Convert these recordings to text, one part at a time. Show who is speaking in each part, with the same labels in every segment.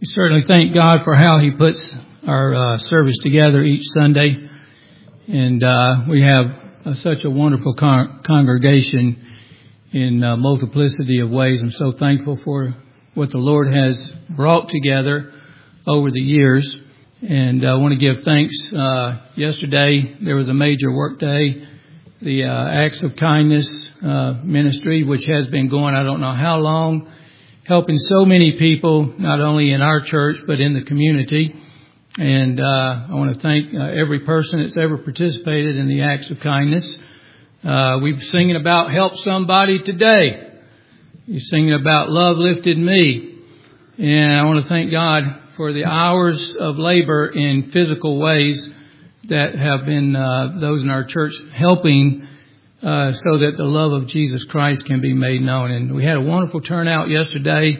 Speaker 1: We certainly thank God for how He puts our service together each Sunday. And we have such a wonderful congregation in multiplicity of ways. I'm so thankful for what the Lord has brought together over the years. And I want to give thanks. Yesterday there was a major work day, the Acts of Kindness ministry, which has been going I don't know how long, helping so many people, not only in our church, but in the community. And I want to thank every person that's ever participated in the Acts of Kindness. We're singing about Help Somebody Today. You're singing about Love Lifted Me. And I want to thank God for the hours of labor in physical ways that have been those in our church helping so that the love of Jesus Christ can be made known. And we had a wonderful turnout yesterday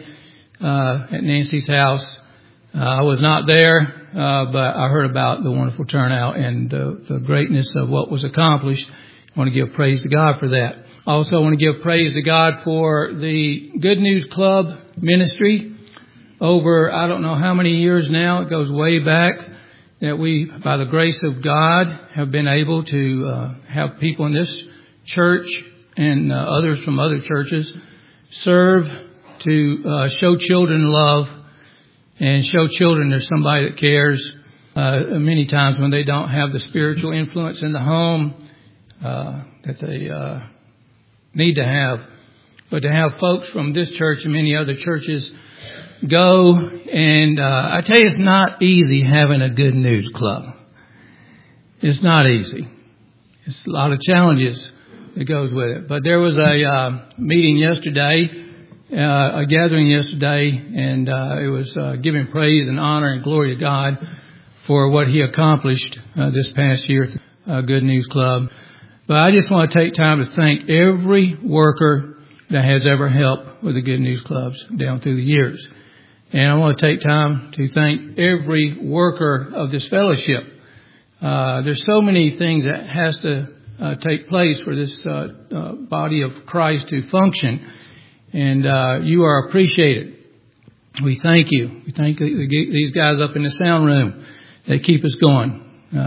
Speaker 1: at Nancy's house. I was not there, but I heard about the wonderful turnout and the greatness of what was accomplished. I want to give praise to God for that. Also, I want to give praise to God for the Good News Club ministry. Over, I don't know how many years now, it goes way back, that we, by the grace of God, have been able to have people in this church and others from other churches serve to show children love and show children there's somebody that cares. Many times when they don't have the spiritual influence in the home that they need to have. But to have folks from this church and many other churches go, and I tell you, it's not easy having a Good News Club. It's not easy. It's a lot of challenges that goes with it. But there was a meeting yesterday, a gathering yesterday, and it was giving praise and honor and glory to God for what He accomplished this past year at Good News Club. But I just want to take time to thank every worker that has ever helped with the Good News Clubs down through the years. And I want to take time to thank every worker of this fellowship. There's so many things that has to take place for this body of Christ to function. And you are appreciated. We thank you. We thank these guys up in the sound room. They keep us going.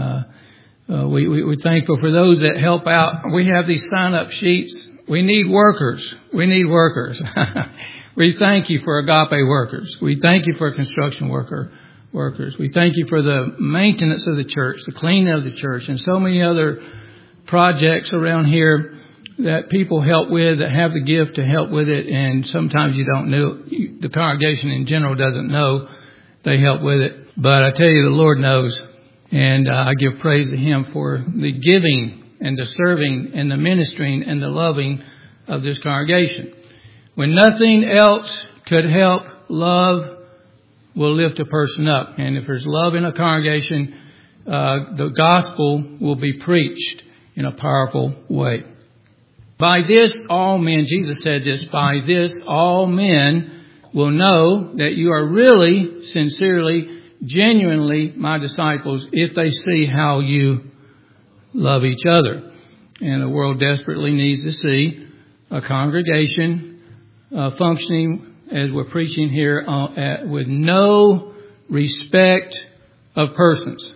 Speaker 1: We're thankful for those that help out. We have these sign-up sheets. We need workers. We need workers. We thank you for agape workers. We thank you for construction workers. We thank you for the maintenance of the church, the cleaning of the church, and so many other projects around here that people help with, that have the gift to help with it. And sometimes you don't know, the congregation in general doesn't know they help with it. But I tell you, the Lord knows. And I give praise to Him for the giving and the serving and the ministering and the loving of this congregation. When nothing else could help, love will lift a person up. And if there's love in a congregation, the gospel will be preached in a powerful way. By this, all men, Jesus said this, by this, all men will know that you are really, sincerely, genuinely my disciples if they see how you love each other. And the world desperately needs to see a congregation functioning as we're preaching here with no respect of persons.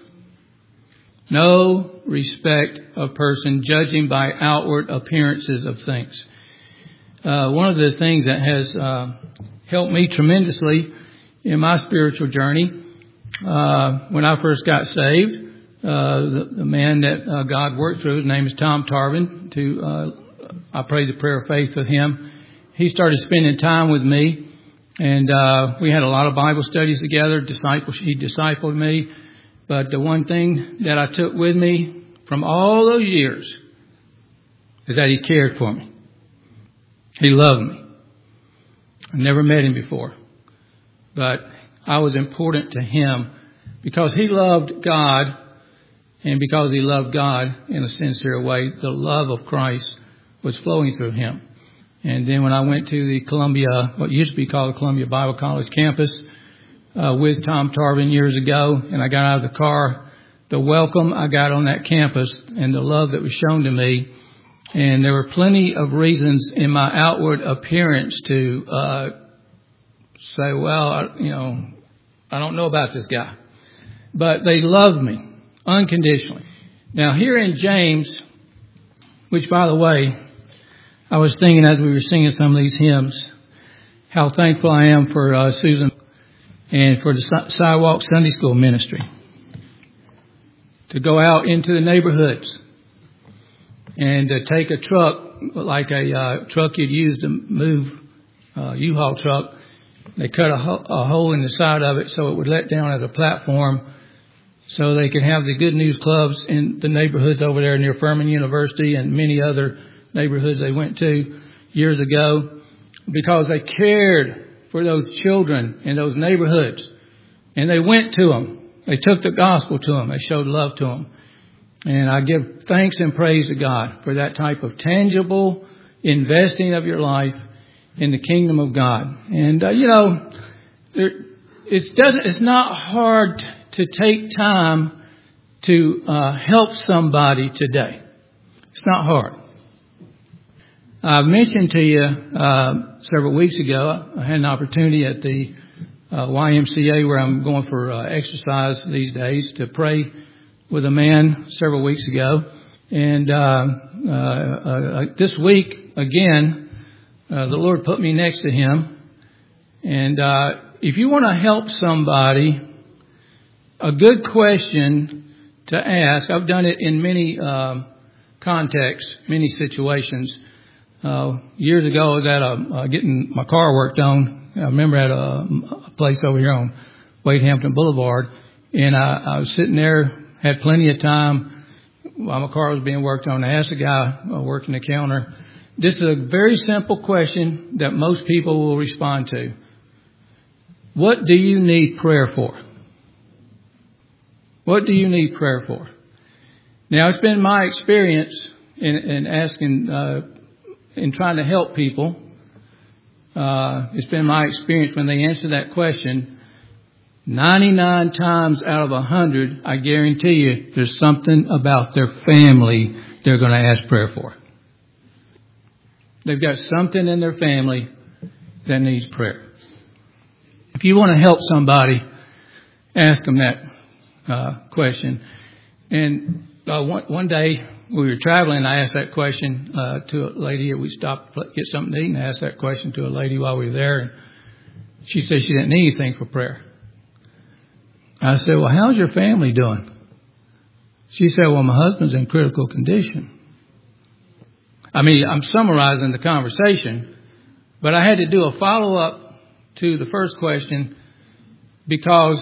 Speaker 1: No respect of person, judging by outward appearances of things. One of the things that has helped me tremendously in my spiritual journey, when I first got saved, the man that God worked through, his name is Tom Tarvin. I prayed the prayer of faith with him. He started spending time with me, and we had a lot of Bible studies together. He discipled me. But the one thing that I took with me from all those years is that he cared for me. He loved me. I never met him before, but I was important to him because he loved God, and because he loved God in a sincere way, the love of Christ was flowing through him. And then when I went to the Columbia, what used to be called the Columbia Bible College campus, with Tom Tarvin years ago, and I got out of the car, the welcome I got on that campus and the love that was shown to me. And there were plenty of reasons in my outward appearance to say, well, I don't know about this guy. But they loved me unconditionally. Now here in James, which by the way, I was thinking as we were singing some of these hymns, how thankful I am for Susan and for the Sidewalk Sunday School ministry. To go out into the neighborhoods and to take a truck, like a truck you'd use to move U-Haul truck. They cut a hole in the side of it so it would let down as a platform so they could have the Good News clubs in the neighborhoods over there near Furman University and many other neighborhoods they went to years ago, because they cared for those children in those neighborhoods. And they went to them. They took the gospel to them. They showed love to them. And I give thanks and praise to God for that type of tangible investing of your life in the kingdom of God. And, it's not hard to take time to help somebody today. It's not hard. I've mentioned to you several weeks ago, I had an opportunity at the YMCA where I'm going for exercise these days to pray with a man several weeks ago. And this week, again, the Lord put me next to him. And if you want to help somebody, a good question to ask, I've done it in many contexts, many situations. Years ago, I was at getting my car worked on. I remember at a place over here on Wade Hampton Boulevard, and I was sitting there, had plenty of time while my car was being worked on. I asked the guy working the counter, this is a very simple question that most people will respond to. What do you need prayer for? What do you need prayer for? Now, it's been my experience in asking, in trying to help people. It's been my experience when they answer that question, 99 times out of 100, I guarantee you, there's something about their family they're going to ask prayer for. They've got something in their family that needs prayer. If you want to help somebody, ask them that question. And one day we were traveling, I asked that question to a lady. We stopped to get something to eat, and I asked that question to a lady while we were there. And she said she didn't need anything for prayer. I said, well, how's your family doing? She said, well, my husband's in critical condition. I mean, I'm summarizing the conversation, but I had to do a follow-up to the first question because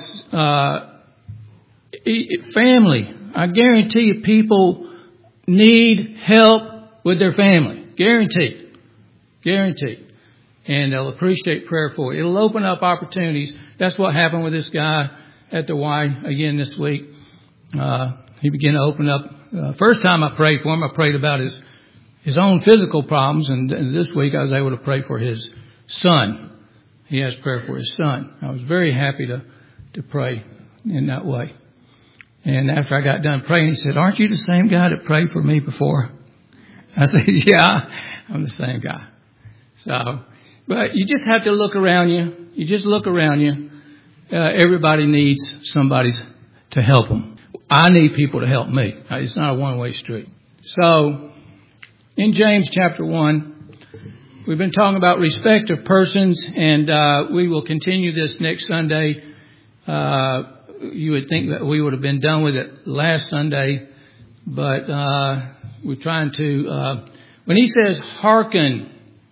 Speaker 1: family, I guarantee you people need help with their family. Guaranteed. Guaranteed. And they'll appreciate prayer for it. It'll open up opportunities. That's what happened with this guy at the Y again this week. He began to open up. First time I prayed for him, I prayed about his own physical problems. And this week I was able to pray for his son. He has prayer for his son. I was very happy to pray in that way. And after I got done praying, he said, aren't you the same guy that prayed for me before? I said, yeah, I'm the same guy. So, but you just have to look around you. You just look around you. Everybody needs somebody to help them. I need people to help me. It's not a one-way street. So, in James chapter 1, we've been talking about respect of persons, and we will continue this next Sunday. You would think that we would have been done with it last Sunday, but we're trying to, when he says, hearken,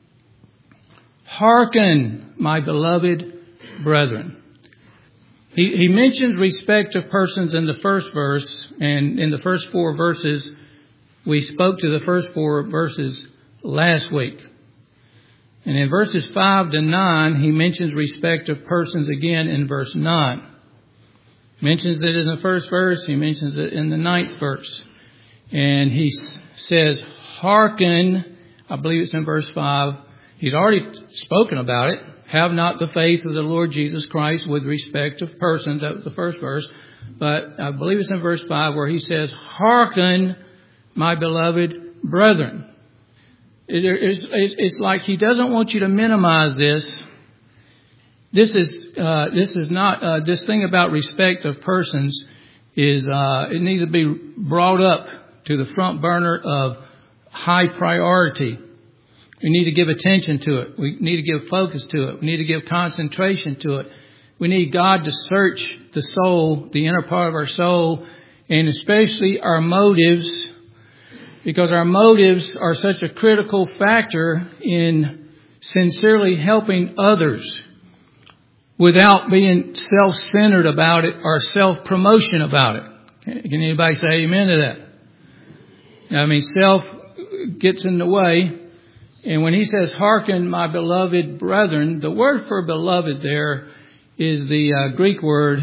Speaker 1: my beloved brethren. He mentions respect of persons in the first verse, and in the first 4 verses, we spoke to the first 4 verses last week. And in verses 5 to 9, he mentions respect of persons again in verse 9. Mentions it in the first verse. He mentions it in the 9th verse. And he says, hearken, I believe it's in verse 5. He's already spoken about it. Have not the faith of the Lord Jesus Christ with respect of persons. That was the first verse. But I believe it's in verse 5 where he says, hearken, my beloved brethren. It's like he doesn't want you to minimize this. this is not this thing about respect of persons is it needs to be brought up to the front burner of high priority. We need to give attention to it. We need to give focus to it. We need to give concentration to it. We need God to search the soul, the inner part of our soul, and especially our motives, because our motives are such a critical factor in sincerely helping others without being self-centered about it or self-promotion about it. Can anybody say amen to that? I mean, self gets in the way. And when he says, hearken, my beloved brethren, the word for beloved there is the Greek word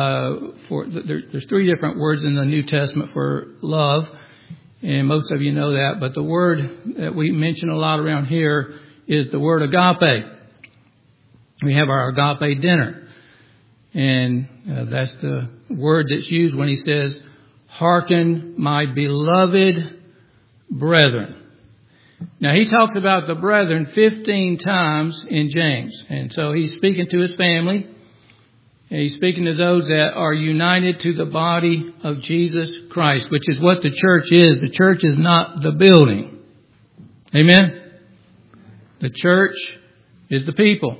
Speaker 1: there's three different words in the New Testament for love. And most of you know that. But the word that we mention a lot around here is the word agape. We have our agape dinner. And that's the word that's used when he says, hearken, my beloved brethren. Now, he talks about the brethren 15 times in James. And so he's speaking to his family. And he's speaking to those that are united to the body of Jesus Christ, which is what the church is. The church is not the building. Amen? The church is the people.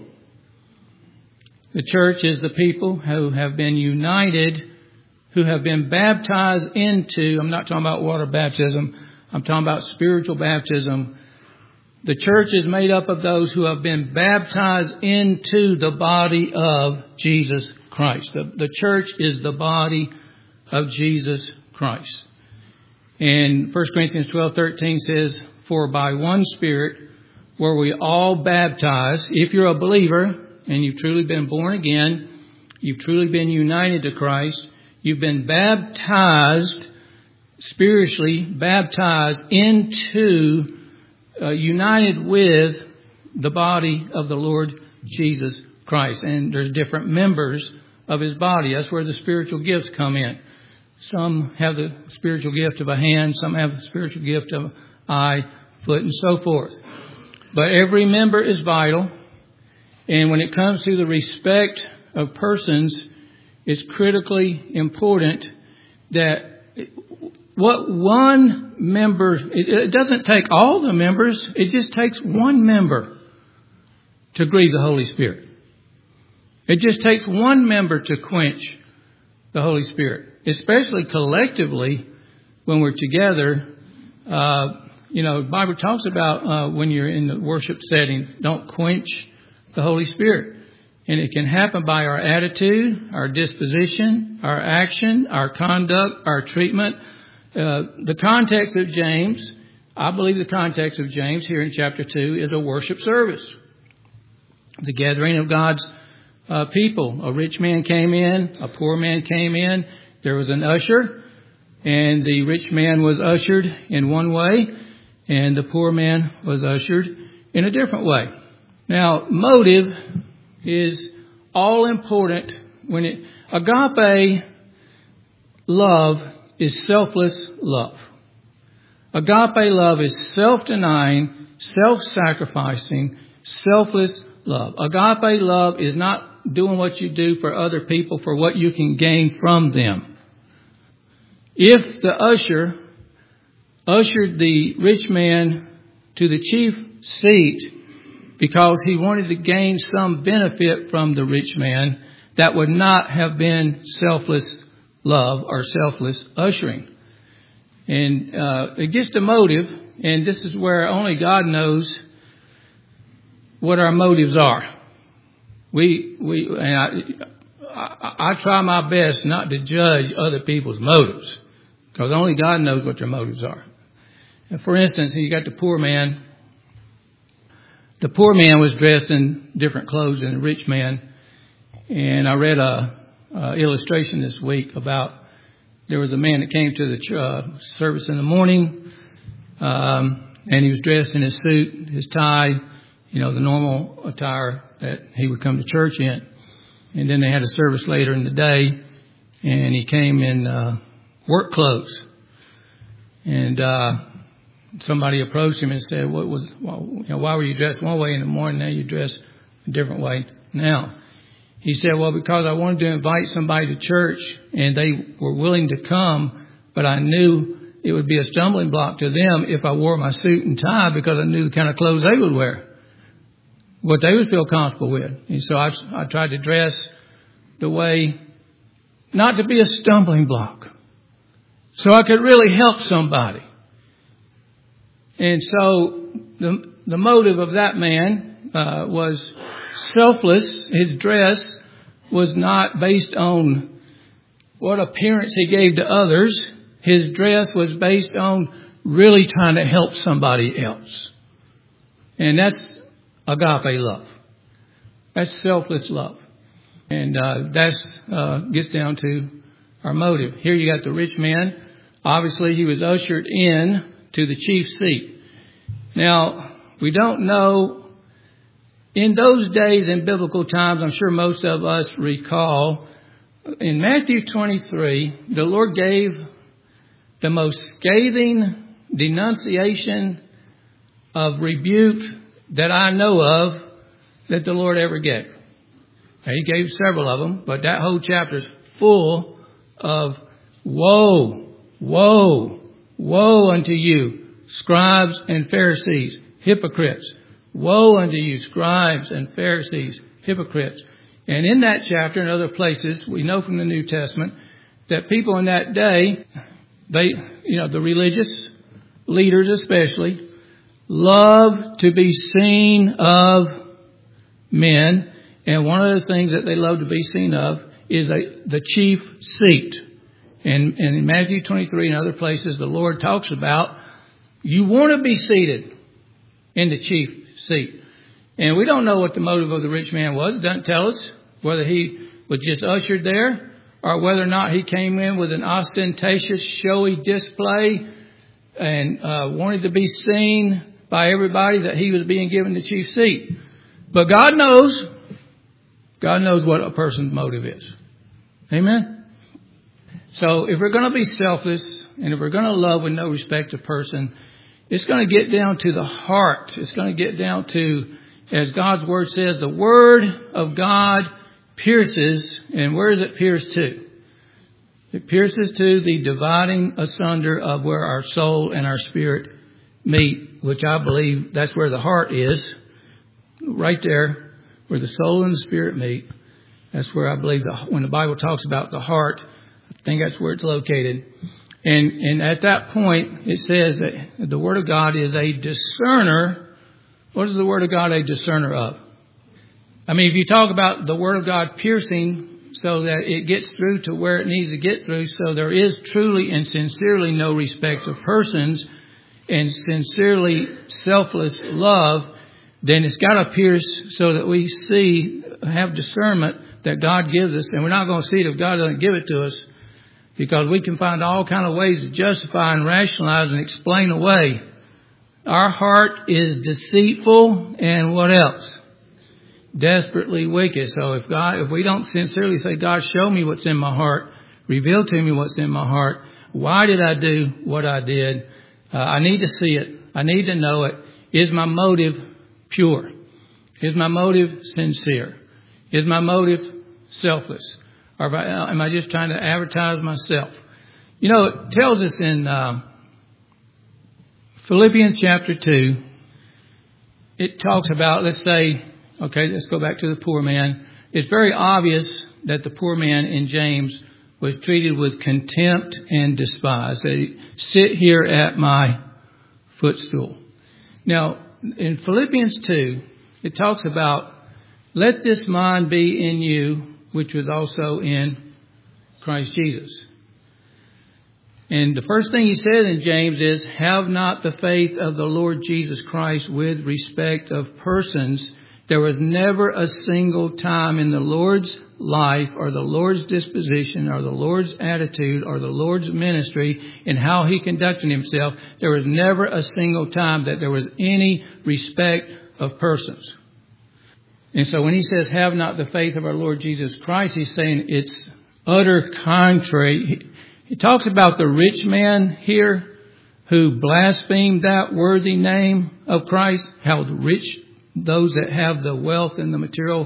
Speaker 1: The church is the people who have been united, who have been baptized into, I'm not talking about water baptism, I'm talking about spiritual baptism. The church is made up of those who have been baptized into the body of Jesus Christ. The church is the body of Jesus Christ. And 1 Corinthians 12:13 says, for by one Spirit were we all baptized. If you're a believer and you've truly been born again, you've truly been united to Christ, you've been baptized, spiritually baptized into, united with the body of the Lord Jesus Christ. And there's different members of his body. That's where the spiritual gifts come in. Some have the spiritual gift of a hand, some have the spiritual gift of eye, foot, and so forth. But every member is vital. And when it comes to the respect of persons, it's critically important that what one member, it doesn't take all the members, it just takes one member to grieve the Holy Spirit. It just takes one member to quench the Holy Spirit, especially collectively when we're together. The Bible talks about when you're in the worship setting, don't quench the Holy Spirit. And it can happen by our attitude, our disposition, our action, our conduct, our treatment. The context of James, I believe the context of James here in chapter 2 is a worship service. The gathering of God's people. A rich man came in, a poor man came in. There was an usher, and the rich man was ushered in one way, and the poor man was ushered in a different way. Now, motive is all important when agape love is selfless love. Agape love is self-denying, self-sacrificing, selfless love. Agape love is not doing what you do for other people for what you can gain from them. If the usher ushered the rich man to the chief seat because he wanted to gain some benefit from the rich man, that would not have been selfless love or selfless ushering. And it gets to motive, and this is where only God knows what our motives are. I try my best not to judge other people's motives, because only God knows what their motives are. And for instance, you got the poor man. The poor man was dressed in different clothes than the rich man. And I read a illustration this week about there was a man that came to the service in the morning, and he was dressed in his suit, his tie, the normal attire that he would come to church in. And then they had a service later in the day, and he came in work clothes. And somebody approached him and said, why were you dressed one way in the morning, now you dress a different way now? He said, well, because I wanted to invite somebody to church and they were willing to come, but I knew it would be a stumbling block to them if I wore my suit and tie because I knew the kind of clothes they would wear, what they would feel comfortable with. And so I tried to dress the way not to be a stumbling block, so I could really help somebody. And so the motive of that man was selfless. His dress was not based on what appearance he gave to others. His dress was based on really trying to help somebody else. And that's agape love. That's selfless love. And that's gets down to our motive. Here you got the rich man. Obviously, he was ushered in to the chief seat. Now, we don't know, in those days in biblical times, I'm sure most of us recall, in Matthew 23, the Lord gave the most scathing denunciation of rebuke that I know of that the Lord ever gave. Now, he gave several of them, but that whole chapter is full of woe, woe, woe unto you, scribes and Pharisees, hypocrites. Woe unto you, scribes and Pharisees, hypocrites. And in that chapter and other places, we know from the New Testament that people in that day, the religious leaders especially, love to be seen of men. And one of the things that they love to be seen of is the chief seat. And in Matthew 23 and other places, the Lord talks about you want to be seated in the chief seat. And we don't know what the motive of the rich man was. It doesn't tell us whether he was just ushered there or whether or not he came in with an ostentatious, showy display and wanted to be seen by everybody that he was being given the chief seat. But God knows what a person's motive is. Amen? So if we're going to be selfless and if we're going to love with no respect to person, it's going to get down to the heart. It's going to get down to, as God's Word says, the Word of God pierces. And where does it pierce to? It pierces to the dividing asunder of where our soul and our spirit meet, which I believe that's where the heart is. Right there, where the soul and the spirit meet. That's where I believe when the Bible talks about the heart, I think that's where it's located. And at that point, it says that the Word of God is a discerner. What is the Word of God a discerner of? I mean, if you talk about the Word of God piercing so that it gets through to where it needs to get through, so there is truly and sincerely no respect of persons and sincerely selfless love, then it's got to pierce so that we have discernment that God gives us. And we're not going to see it if God doesn't give it to us, because we can find all kind of ways to justify and rationalize and explain away. Our heart is deceitful and what else? Desperately wicked. So if we don't sincerely say, God, show me what's in my heart, reveal to me what's in my heart. Why did I do what I did? I need to see it. I need to know it. Is my motive pure? Is my motive sincere? Is my motive selfless? Or am I just trying to advertise myself? You know, it tells us in Philippians chapter 2, it talks about, let's go back to the poor man. It's very obvious that the poor man in James was treated with contempt and despise. They sit here at my footstool. Now, in Philippians 2, it talks about, let this mind be in you, which was also in Christ Jesus. And the first thing he says in James is, have not the faith of the Lord Jesus Christ with respect of persons. There was never a single time in the Lord's life or the Lord's disposition or the Lord's attitude or the Lord's ministry and how he conducted himself. There was never a single time that there was any respect of persons. And so when he says, have not the faith of our Lord Jesus Christ, he's saying it's utter contrary. He talks about the rich man here who blasphemed that worthy name of Christ, how rich those that have the wealth and the material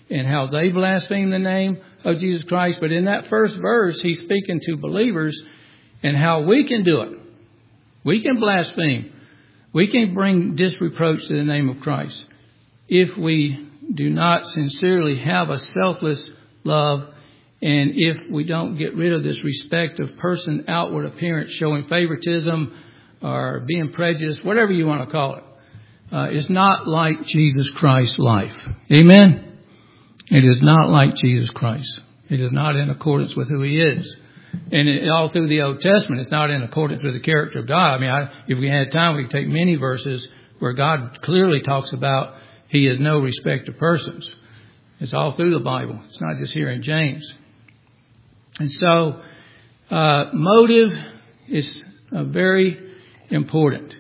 Speaker 1: and how they blaspheme the name of Jesus Christ. But in that first verse, he's speaking to believers and how we can do it. We can blaspheme. We can bring disreproach to the name of Christ if we do not sincerely have a selfless love, and if we don't get rid of this respect of person, outward appearance, showing favoritism or being prejudiced, whatever you want to call it. It's not like Jesus Christ's life. Amen? It is not like Jesus Christ. It is not in accordance with who he is. And all through the Old Testament, it's not in accordance with the character of God. I mean, if we had time, we could take many verses where God clearly talks about he is no respecter of persons. It's all through the Bible. It's not just here in James. And so, motive is very important.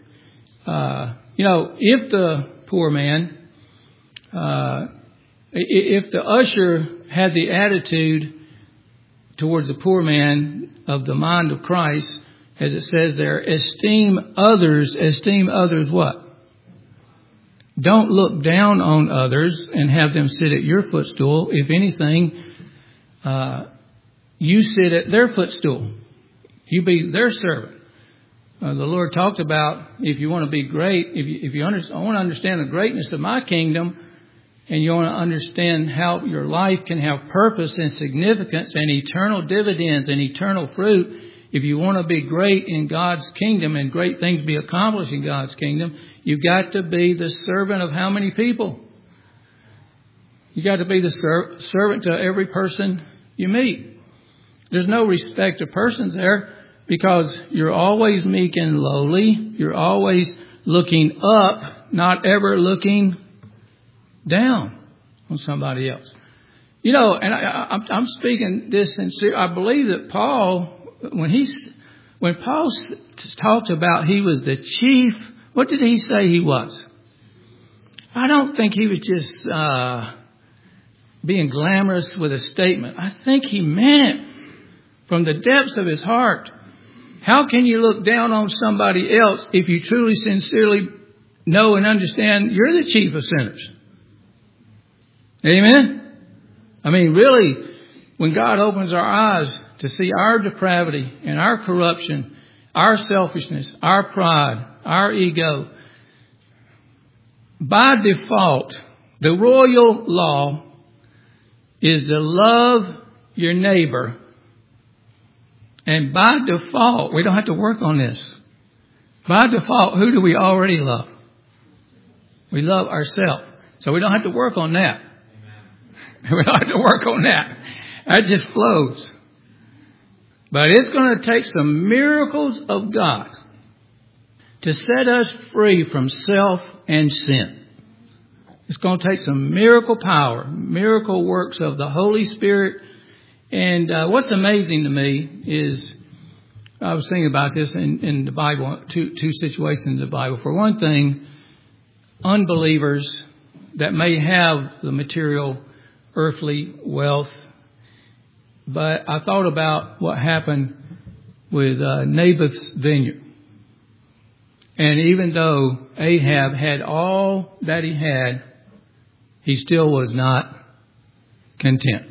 Speaker 1: If the poor man, if the usher had the attitude towards the poor man of the mind of Christ, as it says there, esteem others what? Don't look down on others and have them sit at your footstool. If anything, you sit at their footstool. You be their servant. The Lord talked about if you want to be great, if you want to understand the greatness of my kingdom, and you want to understand how your life can have purpose and significance and eternal dividends and eternal fruit, if you want to be great in God's kingdom and great things be accomplished in God's kingdom, you've got to be the servant of how many people? You've got to be the servant to every person you meet. There's no respect of persons there because you're always meek and lowly. You're always looking up, not ever looking down on somebody else. And I'm speaking this sincere. I believe that Paul, when Paul talked about he was the chief, what did he say he was? I don't think he was just being glamorous with a statement. I think he meant it from the depths of his heart. How can you look down on somebody else if you truly, sincerely know and understand you're the chief of sinners? Amen? I mean, really, when God opens our eyes to see our depravity and our corruption, our selfishness, our pride, our ego, by default, the royal law is to love your neighbor. And by default, we don't have to work on this. By default, who do we already love? We love ourselves. So we don't have to work on that. We don't have to work on that. That just flows. But it's going to take some miracles of God to set us free from self and sin. It's going to take some miracle power, miracle works of the Holy Spirit. And what's amazing to me is, I was thinking about this in the Bible, two situations in the Bible. For one thing, unbelievers that may have the material earthly wealth. But I thought about what happened with Naboth's vineyard. And even though Ahab had all that he had, he still was not content.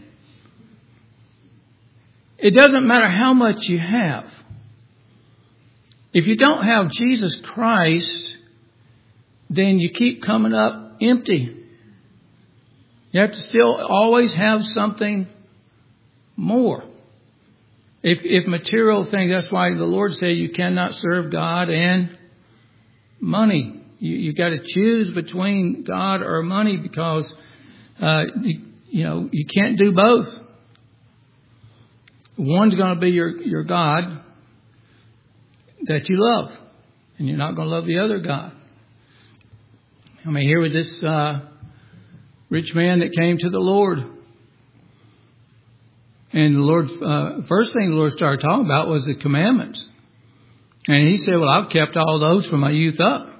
Speaker 1: It doesn't matter how much you have. If you don't have Jesus Christ, then you keep coming up empty. You have to still always have something more. If material things, that's why the Lord said you cannot serve God and money. You got to choose between God or money because, you can't do both. One's going to be your God that you love, and you're not going to love the other God. I mean, here was this rich man that came to the Lord. And the Lord, first thing the Lord started talking about was the commandments. And he said, well, I've kept all those from my youth up.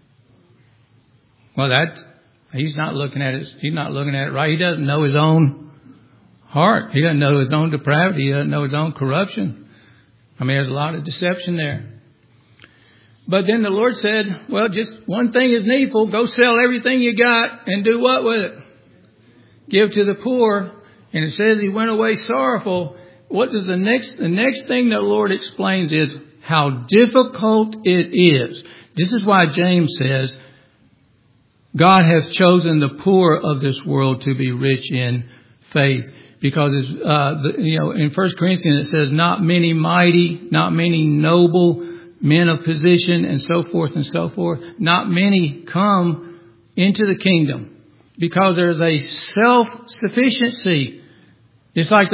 Speaker 1: Well, he's not looking at it. He's not looking at it right. He doesn't know his own heart. He doesn't know his own depravity. He doesn't know his own corruption. I mean, there's a lot of deception there. But then the Lord said, well, just one thing is needful. Go sell everything you got and do what with it? give to the poor, and it says he went away sorrowful. What does the next thing the Lord explains is how difficult it is. This is why James says, God has chosen the poor of this world to be rich in faith. Because in 1 Corinthians it says, not many mighty, not many noble men of position, and so forth and so forth. Not many come into the kingdom because there's a self-sufficiency. It's like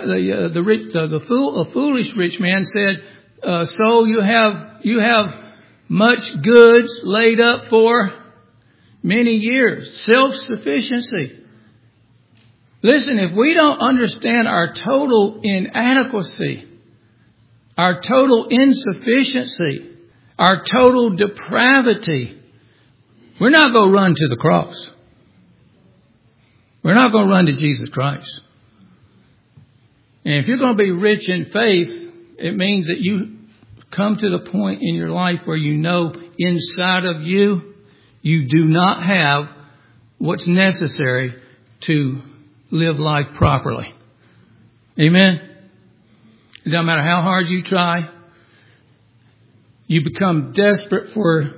Speaker 1: the foolish rich man said, so you have much goods laid up for many years. Self-sufficiency. Listen, if we don't understand our total inadequacy, our total insufficiency, our total depravity, we're not going to run to the cross. We're not going to run to Jesus Christ. And if you're going to be rich in faith, it means that you come to the point in your life where you know inside of you, you do not have what's necessary to live life properly. Amen? It doesn't matter how hard you try. You become desperate for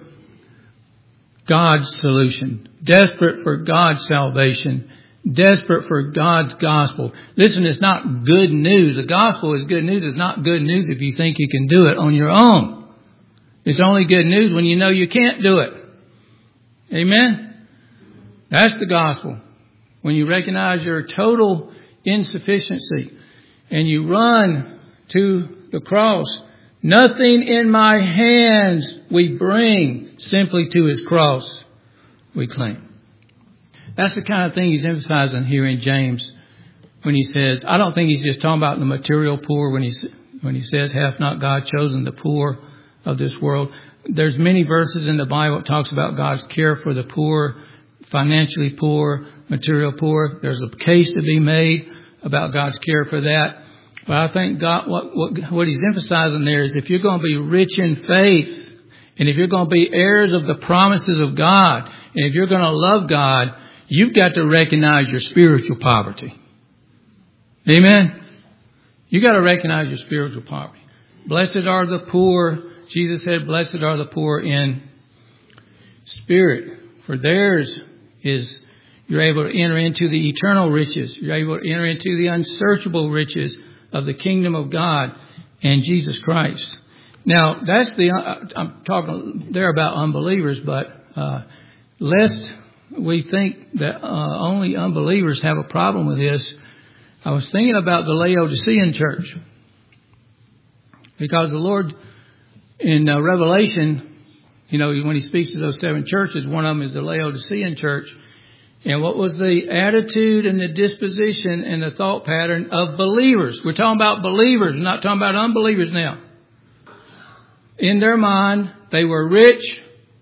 Speaker 1: God's solution. Desperate for God's salvation. Desperate for God's gospel. Listen, it's not good news. The gospel is good news. It's not good news if you think you can do it on your own. It's only good news when you know you can't do it. Amen? That's the gospel. When you recognize your total insufficiency and you run to the cross, nothing in my hands we bring, simply to his cross we cling. That's the kind of thing he's emphasizing here in James when he says, I don't think he's just talking about the material poor when he says, hath not God chosen the poor of this world? There's many verses in the Bible that talks about God's care for the poor, financially poor, material poor. There's a case to be made about God's care for that. But I think God, what he's emphasizing there is if you're going to be rich in faith, and if you're going to be heirs of the promises of God, and if you're going to love God, you've got to recognize your spiritual poverty. Amen? You got to recognize your spiritual poverty. Blessed are the poor. Jesus said, blessed are the poor in spirit, for theirs is, you're able to enter into the eternal riches. You're able to enter into the unsearchable riches of the kingdom of God and Jesus Christ. Now, I'm talking there about unbelievers, but lest we think that only unbelievers have a problem with this, I was thinking about the Laodicean church. Because the Lord in Revelation, when he speaks to those 7 churches, one of them is the Laodicean church. And what was the attitude and the disposition and the thought pattern of believers? We're talking about believers, we're not talking about unbelievers now. In their mind, they were rich.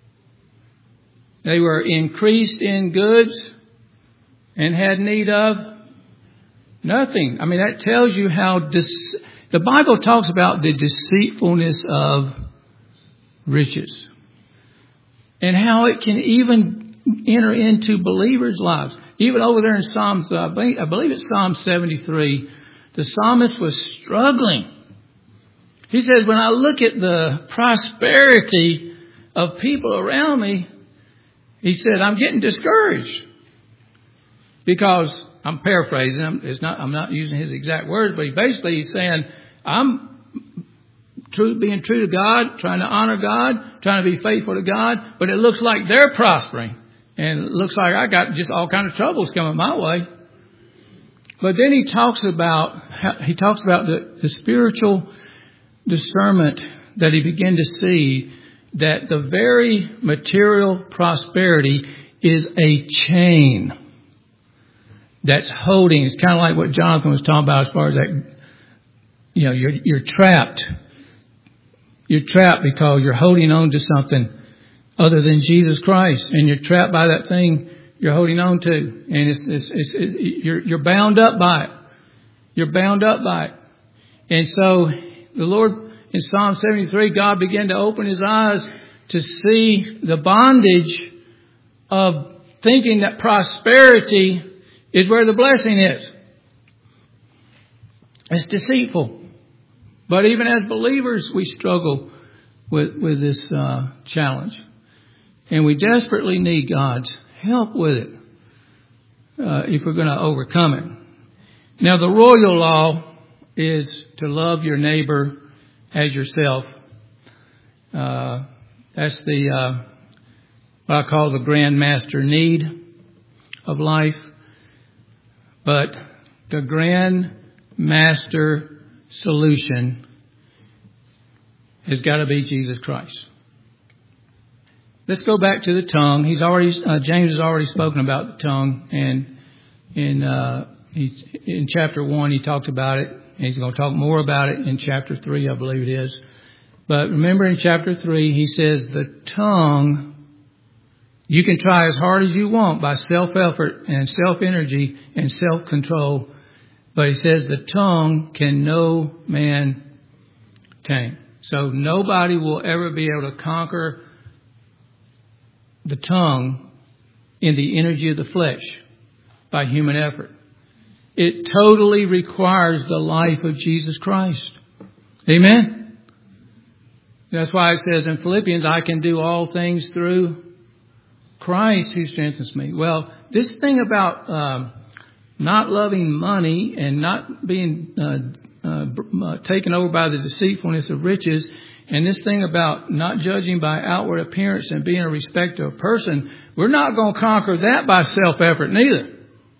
Speaker 1: They were increased in goods and had need of nothing. I mean, that tells you how the Bible talks about the deceitfulness of riches and how it can even enter into believers' lives. Even over there in Psalms, I believe it's Psalm 73, the psalmist was struggling. He says, when I look at the prosperity of people around me, he said, I'm getting discouraged. Because, I'm paraphrasing him, I'm not using his exact words, but he's saying, I'm being true to God, trying to honor God, trying to be faithful to God, but it looks like they're prospering. And it looks like I got just all kinds of troubles coming my way. But then he talks about the spiritual discernment that he began to see, that the very material prosperity is a chain that's holding. It's kind of like what Jonathan was talking about as far as that, you're trapped. You're trapped because you're holding on to something other than Jesus Christ, and you're trapped by that thing you're holding on to, and you're bound up by it. You're bound up by it. And so the Lord in Psalm 73, God began to open his eyes to see the bondage of thinking that prosperity is where the blessing is. It's deceitful. But even as believers, we struggle with this challenge. And we desperately need God's help with it if we're going to overcome it. Now, the royal law is to love your neighbor as yourself. That's the what I call the grand master need of life. But the grand master solution has got to be Jesus Christ. Let's go back to the tongue. James has already spoken about the tongue, and in chapter 1 he talked about it. And he's going to talk more about it in chapter 3, I believe it is. But remember, in chapter 3 he says the tongue, you can try as hard as you want by self-effort and self-energy and self-control, but he says the tongue can no man tame. So nobody will ever be able to conquer the tongue in the energy of the flesh by human effort. It totally requires the life of Jesus Christ. Amen? That's why it says in Philippians, I can do all things through Christ who strengthens me. Well, this thing about not loving money and not being taken over by the deceitfulness of riches, and this thing about not judging by outward appearance and being a respecter of person, we're not going to conquer that by self-effort neither.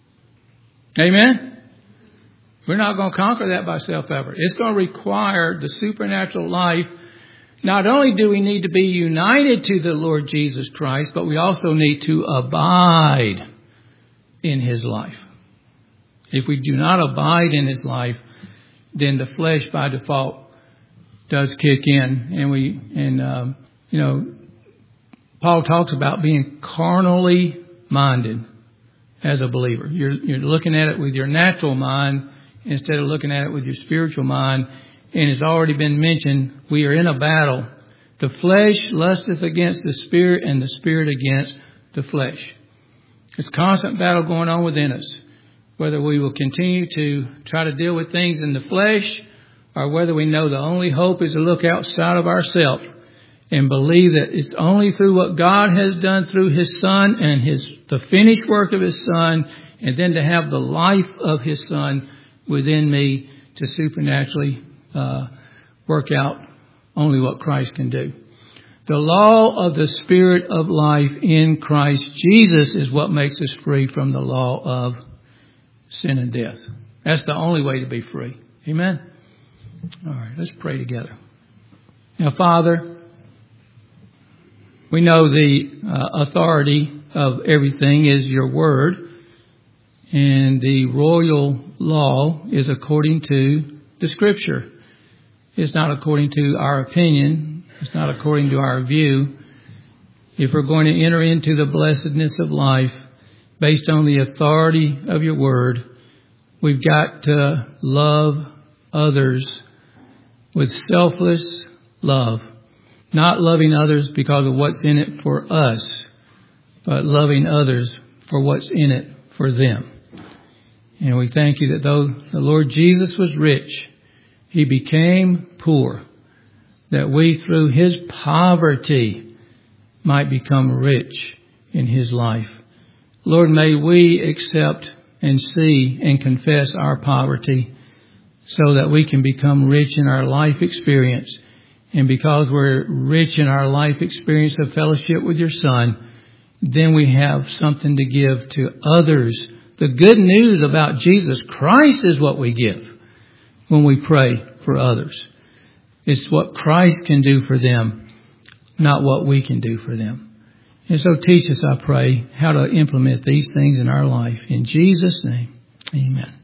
Speaker 1: Amen? We're not going to conquer that by self-effort. It's going to require the supernatural life. Not only do we need to be united to the Lord Jesus Christ, but we also need to abide in His life. If we do not abide in His life, then the flesh by default does kick in. And Paul talks about being carnally minded as a believer. You're looking at it with your natural mind instead of looking at it with your spiritual mind. And it's already been mentioned, we are in a battle. The flesh lusteth against the spirit, and the spirit against the flesh. It's a constant battle going on within us. Whether we will continue to try to deal with things in the flesh, or whether we know the only hope is to look outside of ourselves and believe that it's only through what God has done through His Son and the finished work of His Son, and then to have the life of His Son within me to supernaturally work out only what Christ can do. The law of the Spirit of life in Christ Jesus is what makes us free from the law of sin and death. That's the only way to be free. Amen? All right, let's pray together. Now, Father, we know the authority of everything is your word, and the royal law is according to the Scripture. It's not according to our opinion. It's not according to our view. If we're going to enter into the blessedness of life based on the authority of your word, we've got to love others with selfless love. Not loving others because of what's in it for us, but loving others for what's in it for them. And we thank you that though the Lord Jesus was rich, He became poor, that we through His poverty might become rich in His life. Lord, may we accept and see and confess our poverty so that we can become rich in our life experience. And because we're rich in our life experience of fellowship with your Son, then we have something to give to others. The good news about Jesus Christ is what we give when we pray for others. It's what Christ can do for them, not what we can do for them. And so teach us, I pray, how to implement these things in our life. In Jesus' name, amen.